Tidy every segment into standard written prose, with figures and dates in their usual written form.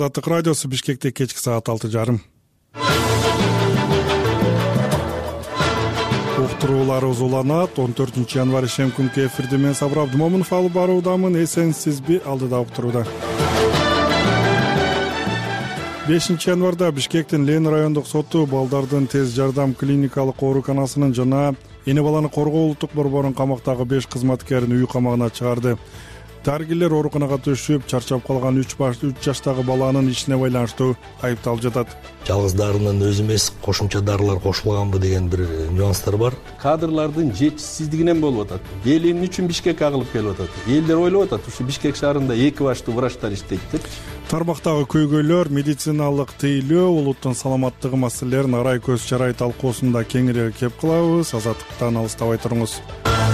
Азаттык радиосу Бишкекте кечки саат 6:30. Уктуруулар узуланат. 14 январь ишем күнкү эфирде мен Сабыр Абдымомунов алып баруудамын. Эсенсизби? Алдыда уктурууда. 5 январда Бишкектин Лен райондук соту балдардын тез жардам клиникалык ооруканасынын жана эне баланы коргоо улуттук борборунун камактагы 5 кызматкерин үй камагына чыгарды. Дарыгерлер ооруканага түшүп, чарчап калган 3 жаштагы баланын ишине байланыштуу айыпталып жатат. Жалгыз дарынын өзү эмес, кошумча дарылар кошулганбы деген бир нюанстар бар. Кадрлардын жетишсиздигинен болуп атат. Эл эмне үчүн Бишкек агылып келип атат? Элдер ойлоп атат, ушу Бишкек шаарында 2 баштуу врачтар иштейт деп. Тармактагы көйгөйлөр, медициналык тейлөө, улуттун саламаттыгы маселелерин арай көз чарай талкуусунда кеңирээк кеп кылабыз. Азаттыктан алыстабай туруңуз.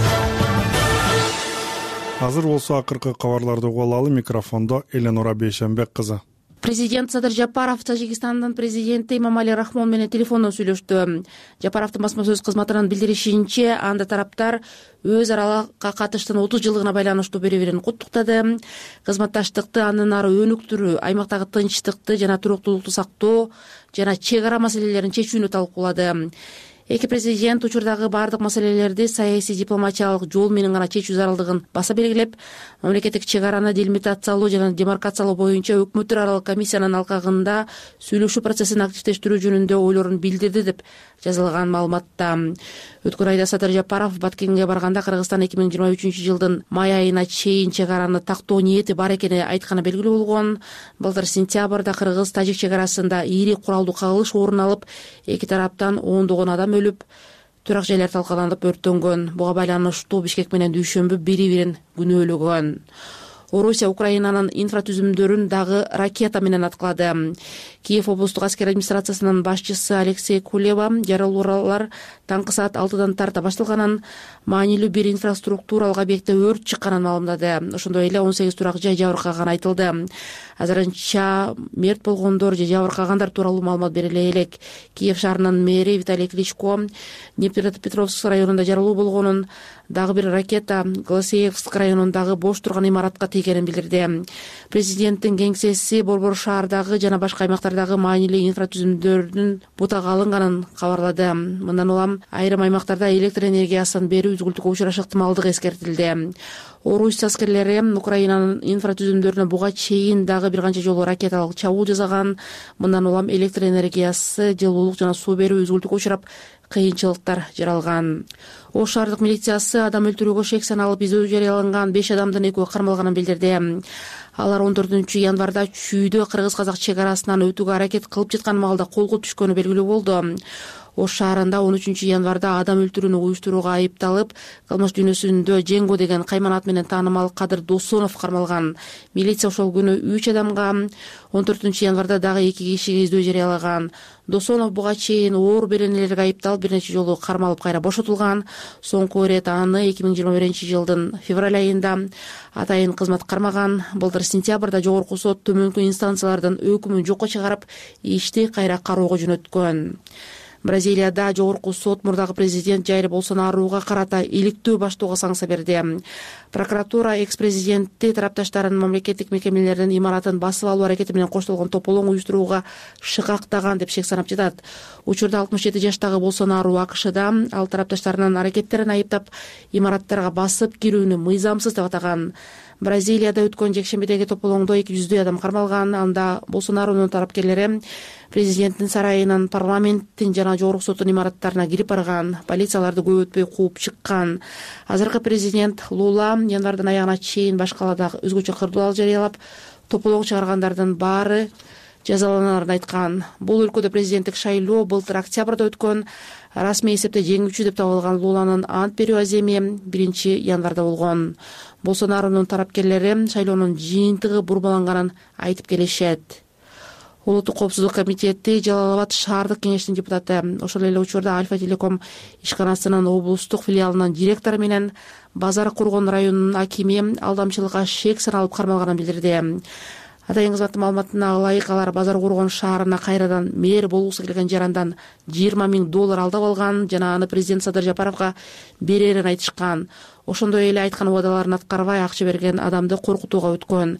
Азыр болсо акыркы кабарларды угуп алалы. Микрофондо Эленора Бейшенбек кызы. Президент Садыр Жапаров Тажикстандын президенти Имамали Рахмон менен телефондон сүйлөштү. Жапаровдун басма сөз кызматынан билдиришинче, анда тараптар өз аралыкка катыштын 30 жылдыгына байланыштуу бири-бирин куттуктады. Кызматташтыкты андан ары өнүктүрүү, аймактагы тынчтыкты жана туруктуулукту сактоо жана чек ара маселелерин чечүүнү талкуулады. Эки президент учурдагы бардык маселелерди саясий дипломатиялык жол менен гана чечүү зарылдыгын баса белгилеп, мамлекеттик чек араны делимитациялоо жана демаркациялоо боюнча өкмөттөр аралык комиссиянын алкагында сүйлөшүү процессин активдештирүү жөнүндө ойлорун билдирди деп жазылган маалыматта. Өткөн айда Садыр Жапаров Баткенге барганда Кыргызстан 2023-жылдын май айына чейин чек араны тактоо ниети бар экени айтканы белгилүү болгон. Былтыр сентябрда Кыргыз-Тажик чек арасында ири куралдуу кагылыш орун алып, эки тараптан ондогон адам өлүп, турак жайлар талкаланып өрттөнгөн. Буга байланыштуу Бишкек менен Дүйшөмбү бири-бирин күнөөлөгөн. Орусия Украинанын инфратүзүмдөрүн дагы ракета менен аткылады. Киев облустук аскер администрациясынын башчысы Алексей Кулева жарылуулар таңкы саат 6-дан тарта башталганын, маанилүү бир инфраструктуралык объектте өрт чыкканын маалымдады. Ошондой эле 18 турак жай жабыркаганы айтылды. Азырынча мерт болгондор же жабыркагандар тууралуу маалымат бериле элек. Киев шаарынын мэри Виталий Кличко Днепропетровск районунда жарылуу болгонун, дагы бир ракета Голосеевск районундагы бош турган имаратка тийгенин билдирди. Президенттин кеңсеси борбор шаардагы жана башка аймактардагы маанилүү инфратүзүмдөрдүн бутага алынганын кабарлады. Мындан улам айрым аймактарда электр энергиясын берүү үзгүлтүккө учурашы ыктымалдыгы эскертилди. Орус аскерлери Украинанын инфратүзүмдөрүнө буга чейин дагы бир канча жолу ракеталык чабуул жасаган. Мындан улам электр энергиясы, жылуулук жана суу берүү үзгүлтүккө учурап, кыйынчылыктар жаралган. Ош шаардык милициясы адам өлтүрүүгө шек саналып издөө жарыяланган 5 адамдын 2-өө кармалганын билдирди. Алар 14 январда Чүйдө кыргыз-казак чек арасынан өтүүгө аракет кылып жаткан маалда колго түшкөнү белгилүү болду. Ош шаарында 13 январда адам өлтүрүүнү уюштурууга айыпталып, кылмыш дүйнөсүндө Жеңго деген кайман ат менен таанымал Кадыр Досонов кармалган. Милиция ошол күнү 3 адамга, 14 январда дагы 2 кишиге издөө жарыялаган. Досонов буга чейин оор беренелерге айыпталып бир нече жолу кармалып кайра бошотулган. Соңку ирет аны 2021-жылдын февраль айында атайын кызмат кармаган. Былтыр сентябрда жогорку сот төмөнкү инстанциялардын өкүмүн жокко чыгарып, ишти кайра кароого жөнөткөн. Бразилияда жогорку сот мурдагы президент Жайр Болсонарууга карата иликтөө баштоого санкция берди. Прокуратура экс-президентти тарапташтарын мамлекеттик мекемелердин имаратын басып алуу аракети менен коштолгон тополоң уюштурууга шыкактаган деп шек санап жатат. Учурда 67 жаштагы Болсонаруу АКШда ал тарапташтарынын аракеттерин айыптап, имараттарга басып кирүүнү мыйзамсыз деп атаган. Бразилияда өткөн жекшембидеги тополоңдо 200 адам кармалган. Анда Болсонарунун тарапкерлери президенттин сарайынын, парламенттин жана жогорку соттун имараттарына кирип барган. Полицияларды көп өтпөй кууп чыккан. Азыркы президент Лула январдын аягына чейин баш калаадагы өзгөчө кырдуулал жарыялап, тополоң чыгаргандардын баары жазаланарын айткан. Бул өлкөдө президенттик шайлоо былтыр октябрда өткөн. Расмий эсепте жеңүүчү деп табылган Луланын ант берүү аземи 1 январда болгон. Болсонарунун тарапкерлери шайлоонун жыйынтыгы бурмаланганын айтып келишет. Улуттук коопсуздук комитети Жалал-Абад шаардык кеңештин депутаты ошол эле учурда Альфа Телеком ишканасынын облустук филиалынын директору менен Базар Кургон районунун акими алдамчылыкка шек саналып кармалганын билдирди. Атайын кызматтын маалыматына ылайык, алар Базар Кургон шаарына кайрадан мэр болгусу келген жарандан $20 000 алдап алган жана аны президент Садыр Жапаровго берерин айтышкан. Ошондой эле айткан убадаларын аткарбай акча берген адамды коркутууга өткөн.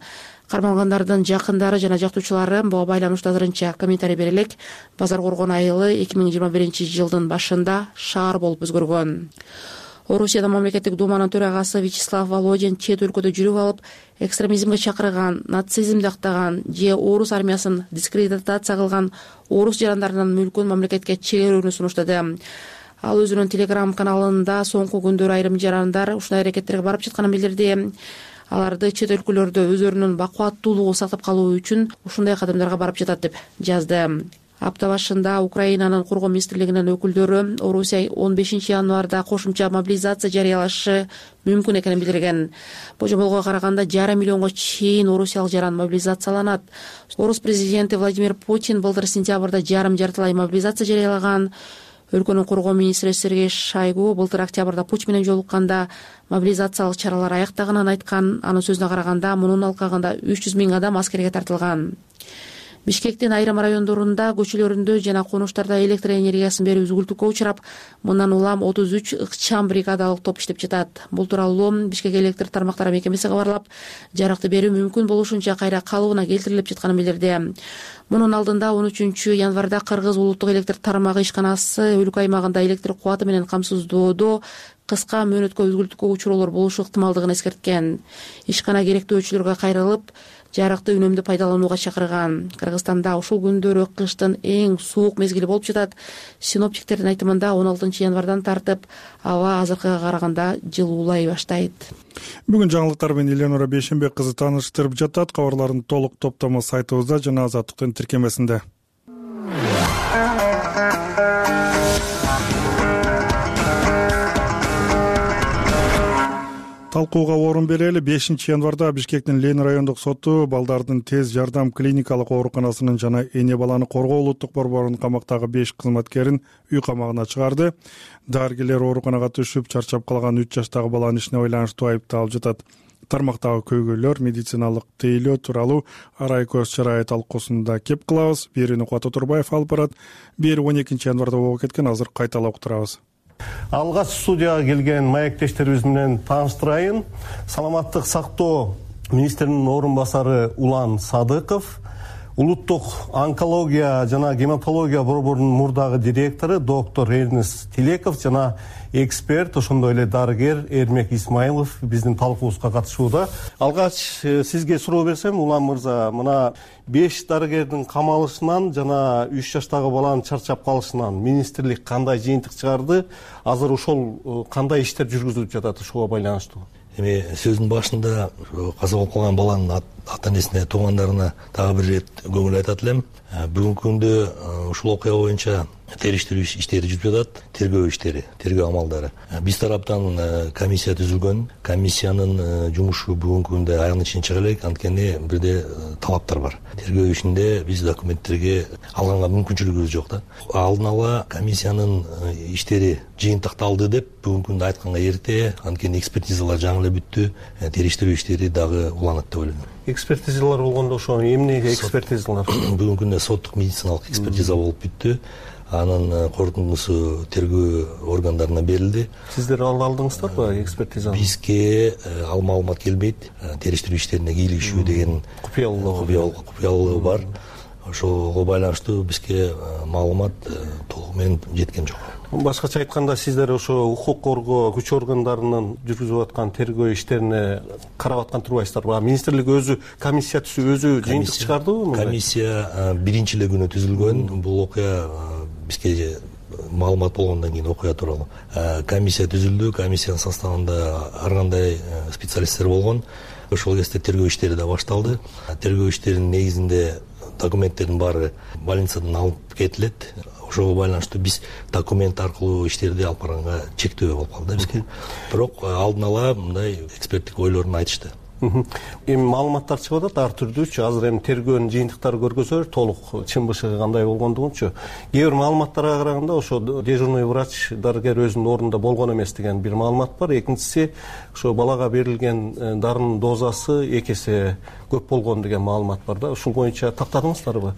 Кармалгандардын жакындары жана жактоочулары буга байланыштуу азырынча комментарий бере элек. Базар Коргон айылы 2021-жылдын башында шаар болуп өзгөргөн. Орусияда мамлекеттик думанын төрагасы Вячеслав Володин чет өлкөдө жүрүп алып, экстремизмге чакырган, нацизмди актаган же орус армиясын дискредитация кылган орус жарандарынын мүлкүн мамлекетке чегерүүнү сунуштады. Ал өзүнүн телеграм каналында соңку күндөр айрым жарандар ушундай аракеттерге барып жатканын билдирди. Аларды чет өлкөлөрдө өздөрүнүн бакубаттуулугун сактап калуу үчүн ушундай кадамдарга барып жатат деп жазды. Апта башында Украинанын Коргоо министрлигинин өкүлдөрү Орусия 15 январда кошумча мобилизация жарыялашы мүмкүн экенин билдирген. Божомолго караганда 5,5 миллионго чейин орусиялык жаран мобилизацияланат. Орус президенти Владимир Путин былтыр сентябрда жартылай мобилизация жарыялаган. Өлкөнүн Коргоо министри Сергей Шойгу былтыр октябрда Путин менен жолукканда мобилизациялык чаралар аяктаганын айткан. Анын сөзүнө караганда мунун алкагында 300 000 адам аскерге тартылган. Бишкектин айрым райондорунда, көчөлөрүндө жана конуштарда электр энергиясын берүү үзгүлтүккө учурап, мындан улам 33 ыкчам бригадалык топ иштеп жатат. Бул тууралуу Бишкек электр тармактары мекемеси кабарлап, жарыкты берүү мүмкүн болушунча кайра калыбына келтирилип жатканын билдирди. Мунун алдында 13 январда Кыргыз улуттук электр тармагы ишканасы өлкө аймагында электр кубаты менен камсыздоодо кыска мөөнөткө үзгүлтүккө учуроолор болушу ыктымалдыгын эскерткен. Ишкана керектөөчүлөргө кайрылып, жарыкты үнөмдүү пайдаланууга чакырган. Кыргызстанда ушул күндөрү кыштын эң суук мезгили болуп жатат. Синоптиктердин айтымында 16 январдан тартып аба азыркыга караганда жылуулай баштайт. Бүгүн жаңылыктар менен Эленора Бейшенбек кызы тааныштырып жатат. Кабарлардын толук топтому сайтыбызда жана Азаттыктын тиркемесинде. Талкууга орун берели. 5 январда Бишкектин Ленин райондук соту балдардын тез жардам клиникалык ооруканасынын жана эне баланы коргоо улуттук борборунун камактагы 5 кызматкерин үй камагына чыгарды. Дарыгерлер ооруканага түшүп чарчап калган 3 жаштагы баланын ишине байланыштуу айыпталып жатат. Тармактагы көйгөйлөр медициналык тейлөө тууралуу арай көз чарайы талкуусунда кеп кылабыз. Бирини Кубат Отурбаев алып барат. Бири 12 январда болуп кеткен, азыр кайталап уктурабыз. Алгач студияга келген маектештерибиз менен тааныштырайын. Саламаттык сактоо министринин орун басары Улан Садыков, улуттук онкология жана гематология борборунун мурдагы директору доктор Эрнест Тилеков жана эксперт, ошондой эле дарыгер Эрмек Исмаилов биздин талкуубузга катышууда. Алгач сизге суроо берсем, Улан мырза, мына 5 дарыгердин камалышынан жана 3 жаштагы баланын чарчап калышынан министрлик кандай жыйынтык чыгарды? Азыр ошол кандай иштер жүргүзүлүп жатат ушуга байланыштуу? Эми сөздүн башында каза болуп калган баланын ата-энесине, туугандарына дагы бир ирет көңүл айтат элем. Бүгүнкү күндө ушул окуя боюнча териштирүү иштери жүрүп жатат, тергөө иштери, тергөө амалдары. Биз тараптан комиссия түзүлгөн. Комиссиянын жумушу бүгүнкү күндө аягына чейин чыга элек, анткени бирде талаптар бар. Тергөө ишинде биз документтерге алганга мүмкүнчүлүгүбүз жок да. Алдын ала комиссиянын иштери жыйынтыкталды деп бүгүнкү күндө айтканга эрте, анткени экспертизалар жаңы эле бүттү, териштирүү иштери дагы уланат деп ойлойм. Экспертизалар болгондо ошо эмнеге экспертизалар? Бүгүнкү күндө соттук медициналык экспертиза болуп бүттү. Анын корутундусу тергөө органдарына берилди. Сиздер алдыңыздарбы экспертизаны? Бизге ал маалымат келбейт. Териштирүү иштерине кийлигишүү деген купуялыгы бар. Ошого байланыштуу бизге маалымат толугу менен жеткен жок. Башкача айтканда, сиздер ошо укук коргоо күч органдарынын жүргүзүп аткан тергөө иштерине карап аткан турбайсыздарбы? Министрлик өзү комиссия түзүп, өзү жыйынтык чыгардыбы? Комиссия биринчи эле күнү түзүлгөн. Бул окуя бизге маалымат болгондон кийин окуя тууралуу комиссия түзүлдү. Комиссиянын составында ар кандай специалисттер болгон. Ошол кезде тергөө иштери да башталды. Тергөө иштеринин негизинде документтердин баары больницадан алып кетилет. Ошого байланыштуу биз документ аркылуу иштерди алып барганга чектөө болуп калды бизге. Бирок алдын ала мындай эксперттик ойлорун айтышты. Эми маалыматтар чыгып атат ар түрдүүчү. Азыр эми тергөөнүн жыйынтыктары көргөзөр, толук чын бышыгы кандай болгондугунчу. Кээ бир маалыматтарга караганда ошо дежурный врач дарыгер өзүнүн ордунда болгон эмес деген бир маалымат бар. Экинчиси, ошо балага берилген дарынын дозасы 2 эсе көп болгон деген маалымат бар да. Ушул боюнча тактадыңыздарбы?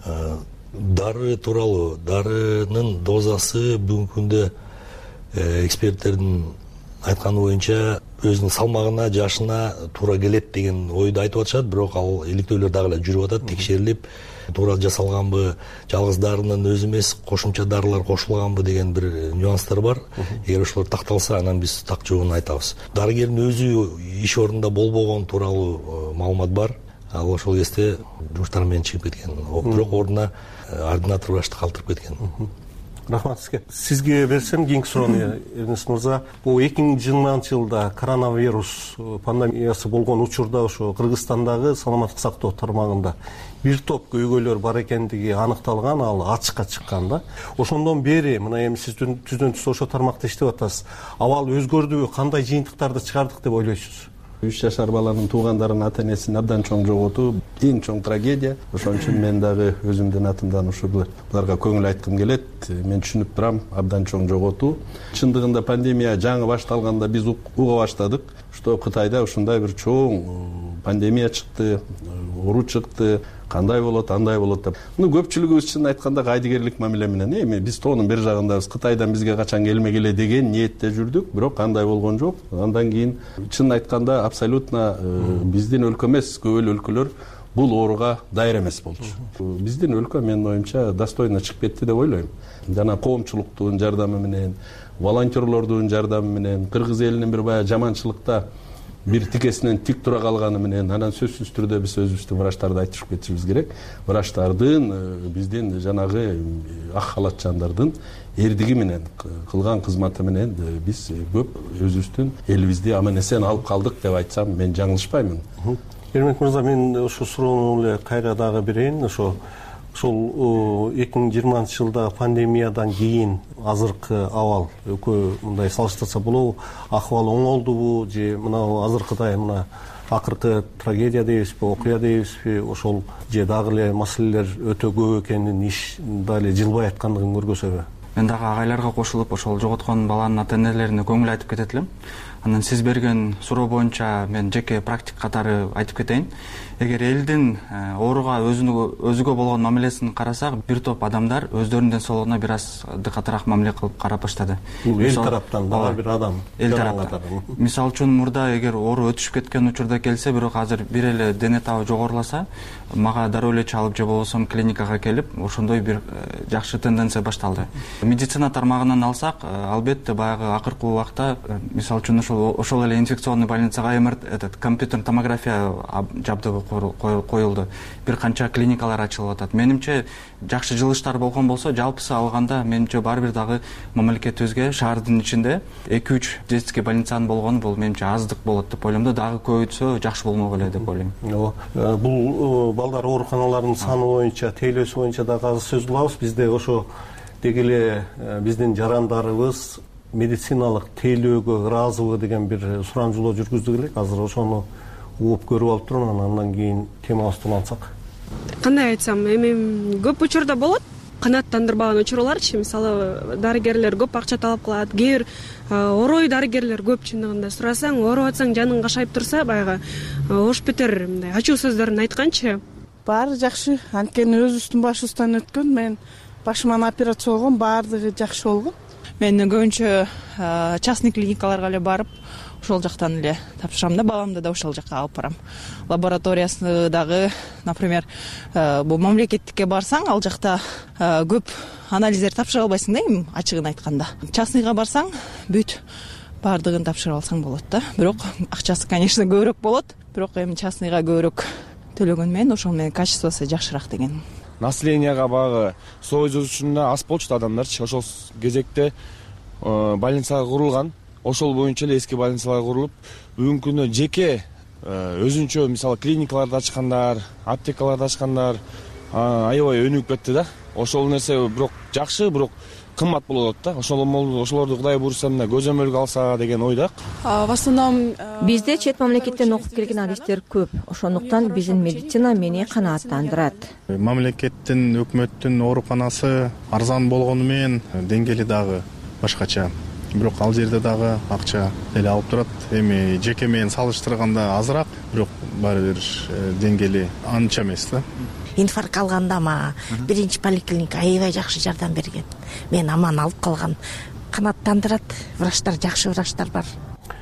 Дары тууралуу, дарынын дозасы бүгүнкү күндө эксперттердин айтканы боюнча өзүнүн салмагына, жашына туура келет деген ойду айтып атышат. Бирок ал иликтөөлөр дагы эле жүрүп атат, текшерилип, туура жасалганбы, жалгыз дарынын өзү эмес, кошумча дарылар кошулганбы деген бир нюанстар бар. Эгер ошолор такталса, анан биз так жообун айтабыз. Дарыгердин өзү иш ордунда болбогон тууралуу маалымат бар. Ал ошол кезде жумуштар менен чыгып кеткен. Бирок ордуна ординатор врачты калтырып кеткен. Рахмат сизге. Сизге берсем кийинки суроону, Эрнест мырза. Бул 2020 жылда коронавирус пандемиясы болгон учурда ошо Кыргызстандагы саламаттык сактоо тармагында бир топ көйгөйлөр бар экендиги аныкталган, ал ачыкка чыккан да. Ошондон бери мына эми сиз түздөн түз ошо тармакта иштеп атасыз. Абал өзгөрдүбү, кандай жыйынтыктарды чыгардык деп ойлойсуз? 3 жашар баланын туугандарынын ата-энесин абдан чоң жоготуу эң чоң трагедия. Ошон үчүн мен дагы өзүмдүн атымдан ушу буларга көңүл айткым келет. Мен түшүнүп турам, абдан чоң жоготуу. Чындыгында пандемия жаңы башталганда биз уга баштадык, что Кытайда ушундай бир чоң пандемия чыкты, оору чыкты, кандай болот, андай болот деп. Көпчүлүгүбүз чын айтканда кайдыгерлик мамиле менен эми биз тоонун бир жагындабыз, Кытайдан бизге качан келмегиле деген ниетте жүрдүк, бирок кандай болгон жок. Андан кийин чын айтканда абсолютно биздин өлкө эмес, көп эле өлкөлөр бул ооруга дайыр эмес болчу. Биздин өлкө менин оюмча достойно чыгып кетти деп ойлойм. Жана коомчулуктун жардамы менен, волонтерлордун жардамы менен, кыргыз элинин бир баягы жаманчылыкта бир тикесинен тик тура калганы менен, анан сөзсүз түрдө биз өзүбүздүн врачтарды айтышып кетишибиз керек. Врачтардын биздин жанагы ак халатчандардын эрдиги менен кылган кызматы менен биз көп өзүбүздүн элибизди аман эсен алып калдык деп айтсам мен жаңылышпаймын. Эрмек мырза, мен ошо суроону эле кайра дагы берейин. Ошол 2020 жылда пандемиядан кийин азыркы абал экөө мындай салыштырса болобу? Акыбал оңолдубу же мына азыркыдай мына акыркы трагедия дейбизби, окуя дейбизби, ошол же дагы эле маселелер өтө көп экенин, иш дагы жылбай аткандыгын көргөзөбү? Мен дагы агайларга кошулуп ошол жоготкон баланын ата-энелерине көңүл айтып кетет элем. Анан сиз берген суроо боюнча мен жеке практик катары айтып кетейин. Эгер элдин ооруга өзүгө болгон мамилесин карасак, бир топ адамдар өздөрүнүн ден соолугуна бир аз катыраак мамиле кылып карап баштады. Эл тараптан дагы бир адам. Эл тараптан. Мисалы үчүн мурда эгер оору өтүшүп кеткен учурда келсе, бирок азыр бир эле дене табы жогоруласа, мага дароо эле чалып же болбосо клиникага келип, ошондой бир жакшы тенденция башталды. Медицина тармагынан алсак, албетте баягы акыркы убакта, мисалы үчүн ошол эле инфекционный больницага компьютерный томография жабдыгы коюлду. Бир канча клиникалар ачылып атат. Менимче жакшы жылыштар болгон болсо, жалпысы алганда менимче бар бир дагы мамлекетибизге шаардын ичинде 2-3 детский больницанын болгону бул менимче аздык болот деп ойлойм да, дагы көбөйтсө жакшы болмок эле деп ойлойм. Бул балдар ооруканаларынын саны боюнча, тейлөөсү боюнча дагы азыр сөз кылабыз. Бизде ошо деги эле биздин жарандарыбыз медициналык тейлөөгө ыраазыбы деген бир сурамжылоо жүргүздүк элек. Азыр ошону угуп көрүп алып турмун, андан кийин темабызды улантсак. Кандай айтсам, эми көп учурда болот канааттандырбаган учурларчы. Мисалы, дарыгерлер көп акча талап кылат. Кээ бир орой дарыгерлер көп, чындыгында сурасаң, ооруп атсаң, жаның кашайып турса, баягы ош бетер мындай ачуу сөздөрүн айтканчы. Баары жакшы, анткени өзүбүздүн башыбыздан өткөн. Мен башыман операция болгон, баардыгы жакшы болгон. Мен көбүнчө частный клиникаларга эле барып, ошол жактан эле тапшырам да, баламды да ошол жакка алып барам. Лабораториясы дагы, например, бул мамлекеттикке барсаң, ал жакта көп анализдер тапшыра албайсың да, эми ачыгын айтканда. Частныйга барсаң, бүт баардыгын тапшырып алсаң болот да. Бирок акчасы, конечно, көбүрөөк болот. Бирок эми частныйга көбүрөөк төлөгөн менен ошол менен качествосы жакшыраак деген. Населенияга багы сойуз учурунда аз болчу адамдарчы. Ошол кезекте больницага курулган. Ошол боюнча эле эски больницалар курулуп, бүгүнкү күндө жеке өзүнчө мисалы клиникаларды ачкандар, аптекаларды ачкандар аябай өнүгүп кетти да. Ошол нерсе бирок жакшы, бирок кымбат болот да. Ошолорду Кудай буйруса мына көзөмөлгө алса деген ойда. В основном бизде чет мамлекеттен окуп келген адистер көп. Ошондуктан биздин медицина мени канааттандырат. Мамлекеттин, өкмөттүн ооруканасы арзан болгону менен деңгээли дагы башкача. Бирок ал жерде дагы акча эле алып турат. Эми жеке менен салыштырганда азыраак, бирок баары бир деңгээли анча эмес да. Инфаркт алганда мага биринчи поликлиника аябай жакшы жардам берген. Мен аман алып калган. Канааттандырат. Врачтар, жакшы врачтар бар.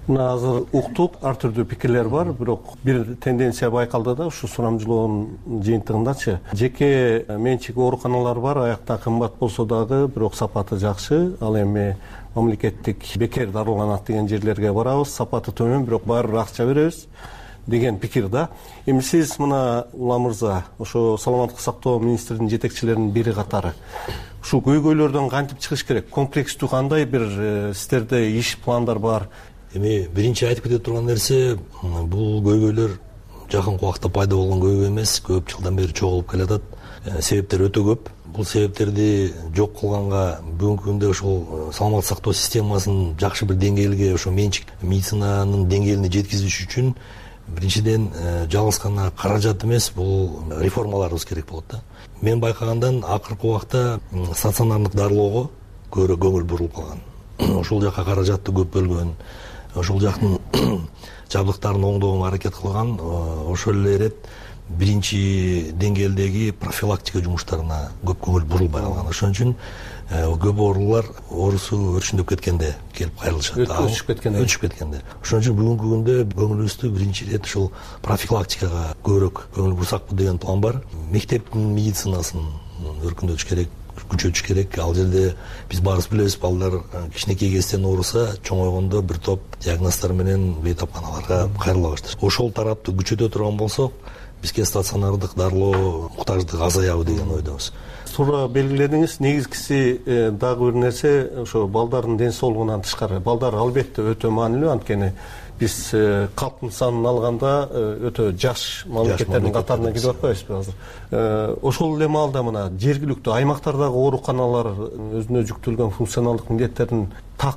мына азыр уктук, ар түрдүү пикирлер бар, бирок бир тенденция байкалды да ушу сурамжылоонун жыйынтыгындачы. Жеке менчик ооруканалар бар, аякта кымбат болсо дагы, бирок сапаты жакшы. Ал эми мамлекеттик бекер дарыланат деген жерлерге барабыз, сапаты төмөн, бирок баары акча беребиз деген пикир да. Эми сиз мына Улам мырза, ошо саламаттык сактоо министринин жетекчилеринин бири катары ушул көйгөйлөрдөн кантип чыгыш керек? Комплекстүү кандай бир сиздерде иш пландар бар? Эми биринчи айтып кете турган нерсе, бул көйгөйлөр жакын убакта пайда болгон көйгөй эмес, көп жылдан бери чогулуп келатат. Себептер өтө көп. Бул себептерди жок кылганга бүгүнкү күндө ошол саламаттык сактоо системасын жакшы бир деңгээлге, ошо менчик медицинанын деңгээлине жеткизиш үчүн биринчиден жалгыз гана каражат эмес, бул реформаларыбыз керек болот да. Мен байкагандан акыркы убакта стационардык дарылоого көбүрөөк көңүл бурулуп калган. Ошол жака каражатты көп бөлгөн, ошол жактын жабдыктарын оңдоого аракет кылган, ошол эле ирет биринчи деңгээлдеги профилактика жумуштарына көп көңүл бурулбай калган. Ошон үчүн көп оорулар оорусу өрчүндөп кеткенде келип кайрылышат. Өчүп кеткенде. Ошон үчүн бүгүнкү күндө көңүлүбүздү биринчи ирет ушул профилактикага көбүрөөк көңүл бурсакпы деген план бар. Мектептин медицинасын өркүндөтүш керек, күчөтүш керек. Ал жерде биз баарыбыз билебиз, балдар кичинекей кезден ооруса, чоңойгондо бир топ диагноздар менен бейтапканаларга кайрыла баштайт. Ошол тарапты күчөтө турган болсок, бизге стационардык дарылоо муктаждыгы азаябы деген ойдобуз. Туура белгиледиңиз. Негизгиси дагы бир нерсе, ошо балдардын ден соолугунан тышкары. Балдар албетте өтө маанилүү, анткени биз калктын санын алганда өтө жаш мамлекеттердин катарына кирип атпайбызбы азыр. Ошол эле маалда мына жергиликтүү аймактардагы ооруканалар өзүнө жүктөлгөн функционалдык милдеттерин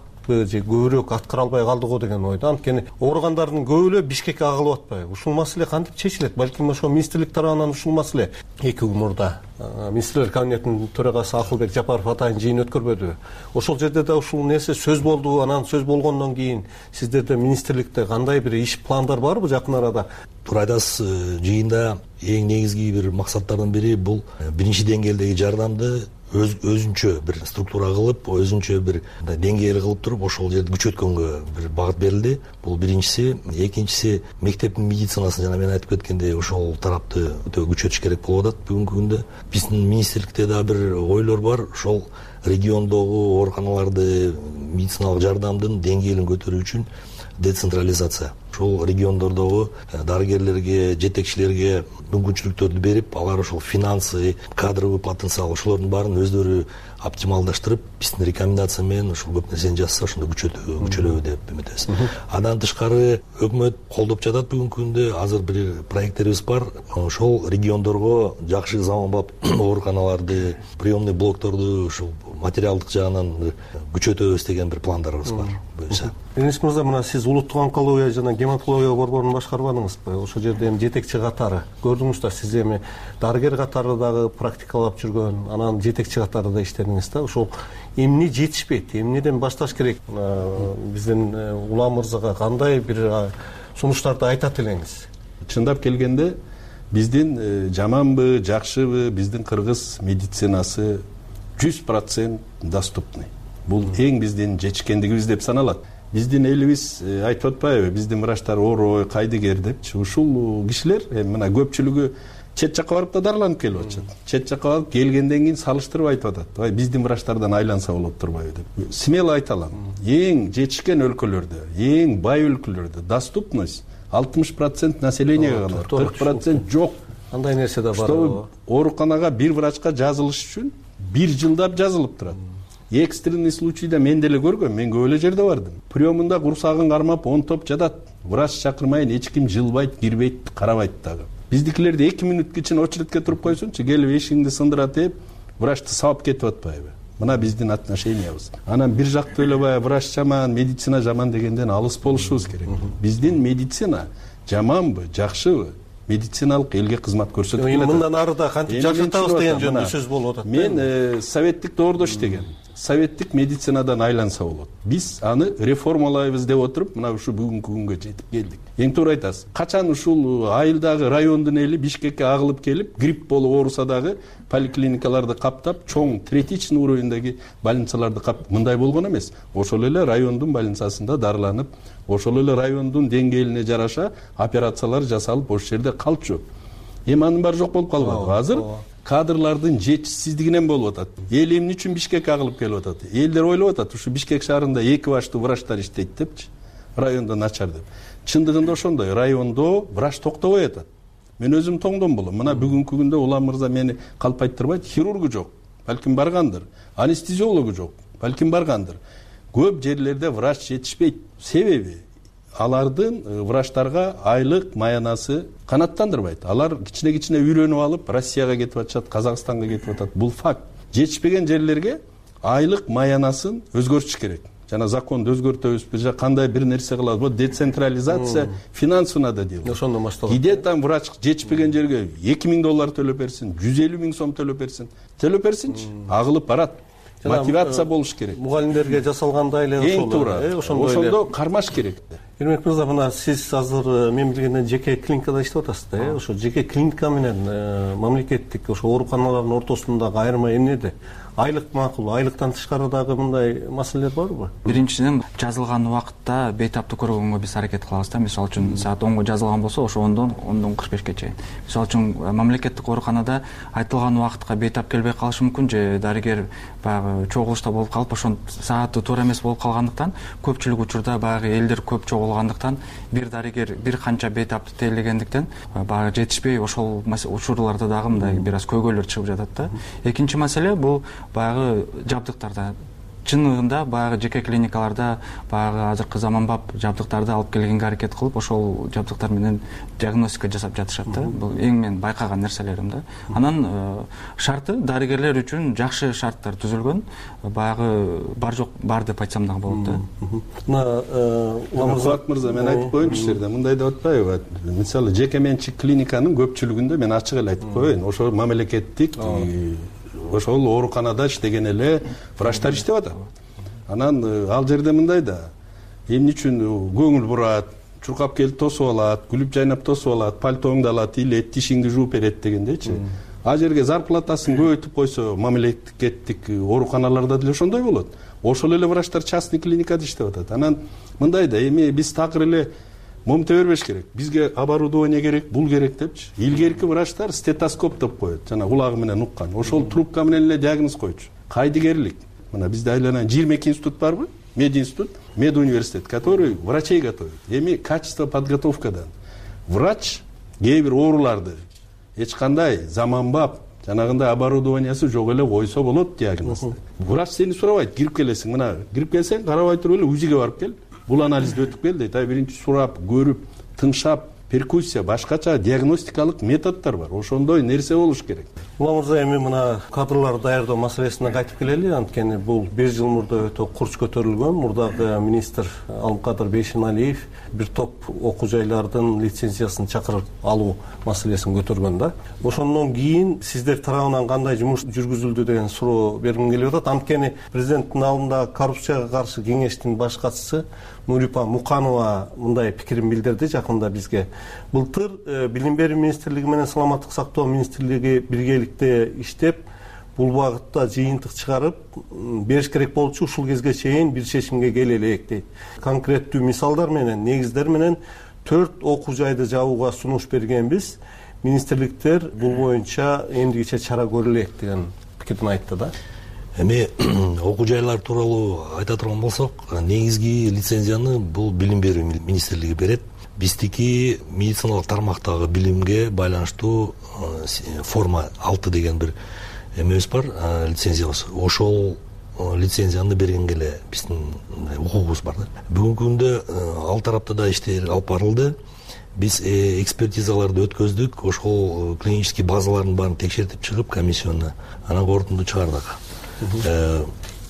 же көбүрөөк аткара албай калды го деген ойдо. Анткени ооругандардын көбү эле Бишкекке агылып атпайбы? Ушул маселе кантип чечилет? Балким ошо министрлик тарабынан ушул маселе 2 күн мурда министрлер кабинетинин төрагасы Акылбек Жапаров атайын жыйын өткөрбөдүбү? Ошол жерде да ушул нерсе сөз болду. Анан сөз болгондон кийин сиздерде министрликте кандай бир иш пландар барбы жакын арада? Туура айтасыз. Жыйында эң негизги бир максаттардын бири бул биринчи деңгээлдеги жардамды өзүнчө бир структура кылып, өзүнчө бир деңгээл кылып туруп, ошол жерди күчөткөнгө бир багыт берилди. Бул биринчиси. Экинчиси, мектептин медицинасын жана мен айтып кеткендей ошол тарапты өтө күчөтүш керек болуп атат бүгүнкү күндө. Биздин министрликте да бир ойлор бар. Ошол региондогу ооруканаларды медициналык жардамдын деңгээлин көтөрүү үчүн децентрализация. Ошол региондордогу дарыгерлерге, жетекчилерге мүмкүнчүлүктөрдү берип, алар ошол финансы, кадровый потенциал ошолордун баарын өздөрү оптималдаштырып, биздин рекомендация менен ушул көп нерсени жазса, ошондо күчөлөбү деп үмүттөбүз. Андан тышкары өкмөт колдоп жатат бүгүнкү күндө. Азыр бир проекттерибиз бар. Ошол региондорго жакшы заманбап ооруканаларды, приемный блокторду ушул материалдык жагынан күчөтөбүз деген бир пландарыбыз бар. Буюрса. Эниз мырза, мына сиз улуттук онкология жана гематология борборун башкарбадыңызбы? Ошол жерде эми жетекчи катары көрдүңүз да, сиз эми дарыгер катары дагы практикалап жүргөн, анан жетекчи катары да иштедиңиз да. Ошол эмне жетишпейт, эмнеден башташ керек? Биздин Улам мырзага кандай бир сунуштарды айтат элеңиз? Чындап келгенде биздин жаманбы, жакшыбы, биздин кыргыз медицинасы 100% доступный. Бул эң биздин жетишкендигибиз деп саналат. Биздин элибиз айтып атпайбы, биздин врачтар орой, кайдыгер депчи. Ушул кишилер мына көпчүлүгү чет жакка барып да дарыланып келип атышат. Чет жакка барып келгенден кийин салыштырып айтып атат. Ай, биздин врачтардан айланса болот турбайбы деп. Смело айта алам. Эң жетишкен өлкөлөрдө, эң бай өлкөлөрдө доступность 60% населенияга калат, 40% жок. Андай нерсе да бар. Ооруканага бир врачка жазылыш үчүн 1 жылдап жазылып турат. Экстренный случайда мен деле көргөм, мен көп эле жерде бардым. Приемында курсагын кармап 10 топ жатат. Врач чакырмайын, эч ким жылбайт, кирбейт, карабайт дагы. Биздикилерди 2 минут кичине очередке туруп койсунчу, келип эшигиңди сындырат деп, врачты сабап кетип атпайбы? Мына биздин отношениябыз. Анан бир жакты ойлобой, врач жаман, медицина жаман дегенден алыс болушубуз керек. Биздин медицина жаманбы, жакшыбы? Медициналык элге кызмат көрсөтүп келет. Мындан арыда кантип жакшыртабыз деген жөнүндө сөз болуп атат. Мен советтик доордо иштегем. советтик медицинадан айланса болот. Биз аны реформалайбыз деп отуруп, мына ушу бүгүнкү күнгө жетип келдик. Эң туура айтасыз. Качан ушул айылдагы райондун эли Бишкекке агылып келип, грипп болуп ооруса дагы поликлиникаларды каптап, чоң третичный уровеньдеги больницаларды каптап, мындай болгон эмес. Ошол эле райондун больницасында дарыланып, ошол эле райондун деңгээлине жараша операциялар жасалып, ошол жерде калчу. Эми анын баары жок болуп калбады. Азыр кадрлардын жетишсиздигинен болуп атат. Эл эмне үчүн Бишкекке агылып келип атат? Элдер ойлоп атат, ушу Бишкек шаарында 2 баштуу врачтар иштейт депчи, райондо начар деп. Чындыгында ошондой, райондо врач токтобой атат. Мен өзүм тоңдом болом. Мына бүгүнкү күндө Улам мырза мени калпайттырбайт, хирургу жок, балким баргандыр. Анестезиологу жок, балким баргандыр. Көп жерлерде врач жетишпейт. Себеби алардын врачтарга айлык маянасы канаттандырбайт. Алар кичине үйрөнүп алып Россияга кетип атышат, Казакстанга кетип атат. Бул факт. Жетишпеген жерлерге айлык маянасын өзгөртүш керек. Жана законду өзгөртөбүзбү же кандай бир нерсе кылабыз? Бул децентрализация финансовый надо делать. Ошондон башталат. Где там врач жетишпеген жерге $2000 төлөп берсин, 150 000 сом төлөп берсин. Төлөп берсинчи, агылып барат. Мотивация болуш керек. Мугалимдерге жасалгандай эле ошол. Эң туура. Ошондо кармаш керек. Эрмек мырза, мына сиз азыр мен билгенден жеке клиникада иштеп атасыз да, ошо жеке клиника менен мамлекеттик ошо ооруканалардын ортосундагы айырма эмнеде? Айлык макул, айлыктан тышкары дагы мындай маселелер барбы? Биринчиден жазылган убакытта бейтаптуу көргөнгө биз аракет кылабыз да. Мисалы үчүн саат 10го жазылган болсо, ошо 10дон 45ке чейин. Мисалы үчүн мамлекеттик ооруканада айтылган убакытка бейтап келбей калышы мүмкүн, же дарыгер баягы чогулушта болуп калып, ошон сааты туура эмес болуп калгандыктан, көпчүлүк учурда баягы элдер көп чогулгандыктан, бир дарыгер бир канча бейтапты тейлегендиктен баягы жетишпей ошол учурларда дагы мындай бир аз көйгөйлөр чыгып жатат да. Экинчи маселе бул баягы жабдыктарда. Чынында баягы жеке клиникаларда баягы азыркы заманбап жабдыктарды алып келгенге аракет кылып, ошол жабдыктар менен диагностика жасап жатышат да. Бул эң мен байкаган нерселерим да. Анан шарты дарыгерлер үчүн жакшы шарттар түзүлгөн. Баягы бар жок бар деп айтсам дагы болот да. Улам мырза, мен айтып коеюнчу жерде, мындай деп атпайбы? Мисалы жеке менчик клиниканын көпчүлүгүндө мен ачык эле айтып коеюн. Ошо мамлекеттик ошол ооруканада иштеген эле врачтар иштеп атат. Анан ал жерде мындай да, эмне үчүн көңүл бурат, чуркап келип тосуп алат, күлүп жайнап тосуп алат, пальтоңду алат, илет, тишиңди жууп берет дегендейчи. А жерге зарплатасын көбөйтүп койсо, мамлекеттик ооруканаларда деле ошондой болот. Ошол эле врачтар частный клиникада иштеп атат. Анан мындай да, эми биз такыр эле момте бербеш керек. Бизге оборудование керек, бул керек депчи. Илгерки врачтар стетоскоп деп коет, жана кулагы менен уккан. Ошол трубка менен эле диагноз койчу. Кайдыгерлик. Мына бизде айланан 22 институт барбы? Мединститут, медуниверситет, который врачей готовит. Эми качество подготовкадан. Врач кээ бир ооруларды эч кандай заманбап жанагындай оборудованиясы жок эле койсо болот диагнозду. Врач сени сурабайт, кирип келесиң, мына кирип келсең, карабай туруп эле УЗИге барып кел. Бул анализди өтүп кел дейт. Биринчи сурап, көрүп, тыңшап, перкуссия, башкача диагностикалык методдор бар. Ошондой нерсе болуш керек. Улам мырза, эми мына кадрлар даярдоо маселесине кайтып келели. Анткени бул 1 жыл мурда өтө курч көтөрүлгөн. Мурдагы министр Алымкадыр Бейшеналиев бир топ окуу жайлардын лицензиясын чакырып алуу маселесин көтөргөн да. Ошондон кийин сиздер тарабынан кандай жумуш жүргүзүлдү деген суроо бергим келип атат. Анткени президенттин алдында коррупцияга каршы кеңештин баш катчысы Нурипа Муканова мындай пикирин билдирди жакында бизге. Былтыр Билим берүү министрлиги менен Саламаттык сактоо министрлиги биргеликте иштеп, бул багытта жыйынтык чыгарып бериш керек болчу. Ушул кезге чейин бир чечимге келе элек дейт. Конкреттүү мисалдар менен, негиздер менен 4 окуу жайды жабууга сунуш бергенбиз. Министрликтер бул боюнча эмдигиче чара көрүлөт деген пикирин айтты да. Эми окуу жайлар тууралуу айта турган болсок, негизги лицензияны бул Билим берүү министрлиги берет. Биздики медициналык тармактагы билимге байланыштуу форма 6 деген бир эмебиз бар, лицензиябыз. Ошол лицензияны бергенге эле биздин укугубуз бар да. Бүгүнкү күндө ал тарапта да иштер алып барылды. Биз экспертизаларды өткөздүк, ошол клинический базалардын баарын текшертип чыгып комиссионно анан корутунду чыгардык. Кээ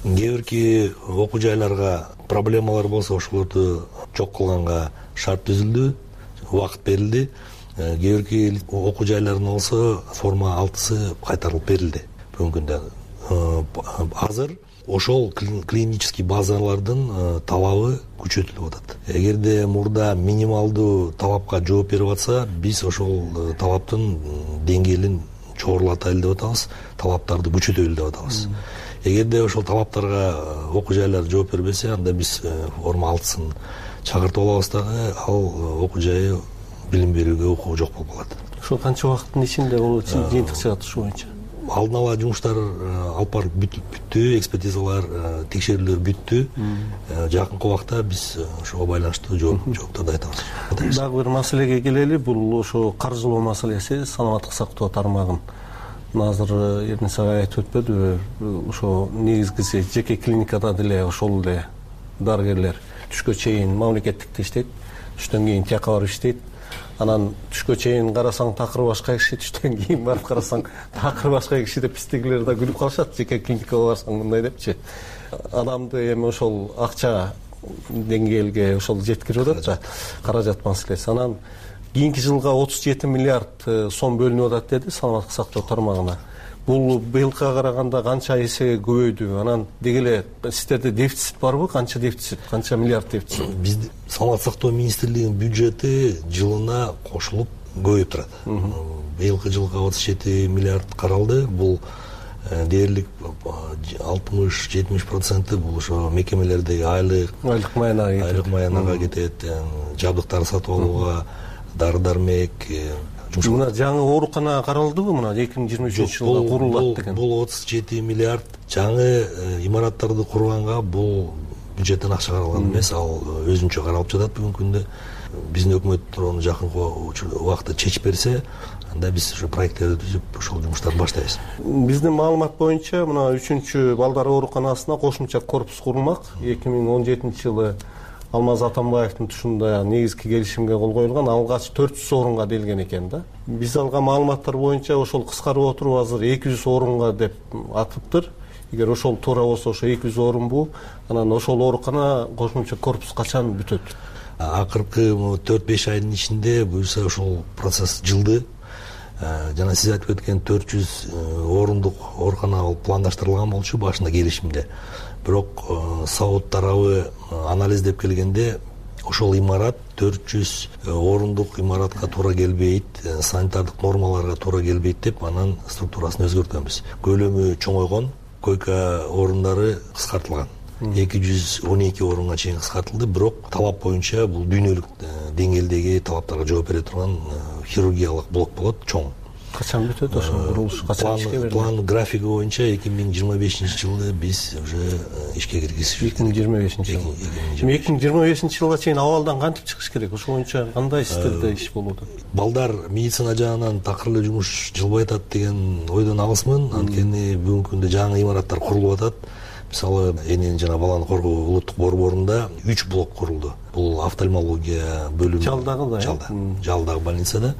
бирки окуу жайларга проблемалар болсо ошолорду жок кылганга шарт түзүлдү, убакыт берилди. Кээ бирки окуу жайлардын болсо форма 6сы кайтарылып берилди. Бүгүнкү күндө азыр ошол клинический базалардын талабы күчөтүлүп атат. Эгерде мурда минималдуу талапка жооп берип атса, биз ошол талаптын деңгээлин чогорулатайлы деп атабыз, талаптарды күчөтөлү деп атабыз. Эгерде ошол талаптарга окуу жайлар жооп бербесе, анда биз форма 6-сын чакыртып алабыз дагы, ал окуу жайы билим берүүгө укугу жок болуп калат. Ошол канча убакыттын ичинде бул жыйынтык чыгат ушу боюнча? Алдын ала жумуштар алып барып бүттү, экспертизалар, текшерүүлөр бүттү. Жакынкы убакта биз ошого байланыштуу жоопторду айтабыз. Дагы бир маселеге келели, бул ошо каржылоо маселеси, саламаттык сактоо тармагын. Азыр Эрнис агай айтып өтпөдүбү? Ошо негизгиси жеке клиникада деле ошол эле дарыгерлер түшкө чейин мамлекеттикте иштейт, түштөн кийин тияка барып иштейт. Анан түшкө чейин карасаң такыр башка киши, түштөн кийин барып карасаң такыр башка киши деп биздегилер да күлүп калышат. Жеке клиникага барсаң мындай депчи. Адамды эми ошол акча деңгээлге ошол жеткирип атат да, каражат маселеси. Анан кийинки жылга 37 миллиард сом бөлүнүп атат деди саламаттык сактоо тармагына. Бул быйылкыга караганда канча эсеге көбөйдү? Анан деги эле сиздерде дефицит барбы? Канча дефицит? Канча миллиард дефицит? Бизде саламаттык сактоо министрлигинин бюджети жылына кошулуп көбөйүп турат. Быйылкы жылга 37 миллиард каралды. Бул дээрлик 60-70% бул ошо мекемелердеги айлык маянага кетет, жабдыктарды сатып алууга, дары-дармек. Мына жаңы оорукана каралдыбы? Мына 2023 жылда курулат деген. Бул 37 миллиард жаңы имараттарды курганга бул бюджеттен акча каралган эмес, ал өзүнчө каралып жатат бүгүнкү күндө. Биздин өкмөт аны жакынкы убакытта чечип берсе, анда биз ошо проекттерди түзүп ошол жумуштарды баштайбыз. Биздин маалымат боюнча мына 3-чү балдар ооруканасына кошумча корпус курулмак. 2017 жылы Алмаз Атамбаевдин тушунда негизги келишимге кол коюлган, алгач 400 орунга делген экен да. Биз алган маалыматтар боюнча ошол кыскарып отуруп азыр 200 орунга деп атыптыр. Эгер ошол туура болсо ошо 200 орунбу, анан ошол оорукана кошумча корпус качан бүтөт? Акыркы 4-5 айдын ичинде буюрса ошол процесс жылды. Жана сиз айтып кеткен 400 орундук оорукана болуп пландаштырылган болчу башында келишимде. Бирок Сауд тарабы анализдеп келгенде ошол имарат 400 орундук имаратка туура келбейт, санитардык нормаларга туура келбейт деп анан структурасын өзгөрткөнбүз. Көлөмү чоңойгон, койка орундары кыскартылган. 212 орунга чейин кыскартылды, бирок талап боюнча бул дүйнөлүк деңгээлдеги талаптарга жооп бере турган хирургиялык блок болот, чоң. Качан бүтөт ошол курулуш? Качан ишке берилет? План графиги боюнча 2025 жылы биз уже ишке киргизишибиз. 2025 жылы. 2025 жылга чейин абалдан кантип чыгыш керек? Ошол боюнча кандай сиздерде иш болуп атат? Балдар медицина жагынан такыр эле жумуш жылбай атат деген ойдон алысмын. Анткени бүгүнкү күндө жаңы имараттар курулуп атат. Мисалы, энени жана баланы коргоо улуттук борборунда 3 блок курулду. Бул офтальмология бөлүмү. Жалдагы да. Жалдагы больницада.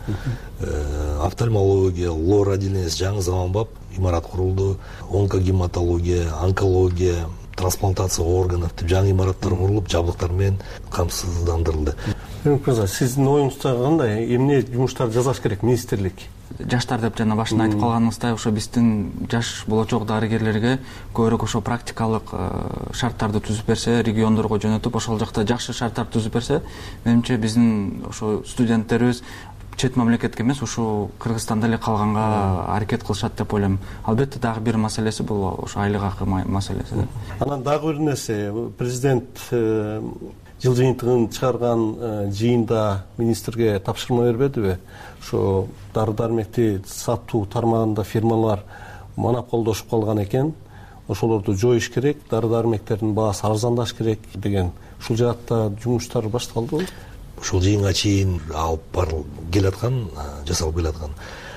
Офтальмология, лор отделениеси жаңы заманбап имарат курулду. Онкогематология, онкология, трансплантация органов деп жаңы имараттар курулуп, жабдыктар менен камсыздандырылды. Сиздин оюңузда кандай эмне жумуштар жасаш керек министрлик? Жаштар деп жана башында айтып калганыңыздай, ошо биздин жаш болочок дарыгерлерге көбүрөөк ошо практикалык шарттарды түзүп берсе, региондорго жөнөтүп, ошол жакта жакшы шарттарды түзүп берсе, менимче биздин ошо студенттерибиз чет мамлекетке эмес, ушул Кыргызстанда эле калганга аракет кылышат деп ойлойм. Албетте дагы бир маселеси бул ошо айлык акы маселеси. Анан дагы бир нерсе, президент жыл жыйынтыгын чыгарган жыйында министрге тапшырма бербедиби? Ошо дары-дармекти сатуу тармагында фирмалар монополдошуп калган экен. Ошолорду жоюш керек, дары-дармектердин баасы арзандаш керек деген. Ушул жаатта жумуштар башталдыбы? Ушул жыйынга чейин алып барылып келаткан, жасалып келаткан.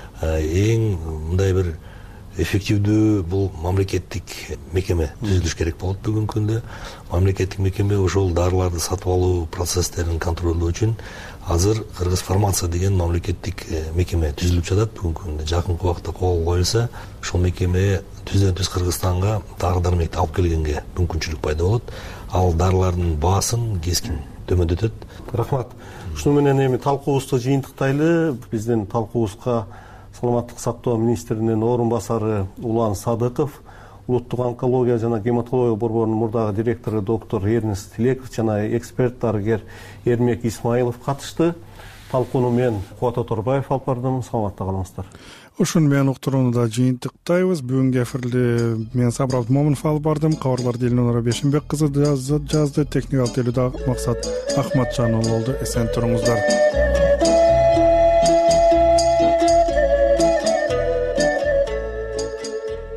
Эң мындай бир эффективдүү бул мамлекеттик мекеме түзүлүш керек болот бүгүнкү күндө. Мамлекеттик мекеме ошол дарыларды сатып алуу процесстерин контролдоо үчүн азыр Кыргыз фармация деген мамлекеттик мекеме түзүлүп жатат бүгүнкү күндө. Жакынкы убакытта кол коюлса, ошол мекеме түздөн-түз Кыргызстанга дары-дармекти алып келгенге мүмкүнчүлүк пайда болот. Ал дарылардын баасын кескин төмөндөтөт. Рахмат. Ушуну менен эми талкуубузду жыйынтыктайлы. Биздин талкуубузга саламаттык сактоо министринин орун басары Улан Садыков, улуттук онкология жана гематология борборунун мурдагы директору доктор Эрнест Тилеков жана эксперт дарыгер Эрмек Исмаилов катышты. Талкууну мен Кубат Оторбаев алып бардым. Саламатта калыңыздар. Ушун менен уктурууну да жыйынтыктайбыз. Бүгүнкү эфирди мен Сабыр Абдымомунов алып бардым. Кабарларды Элнура Бешимбек кызы жазды. Техникалык телүүдө Максат Ахматжан болду. Эсен туруңуздар.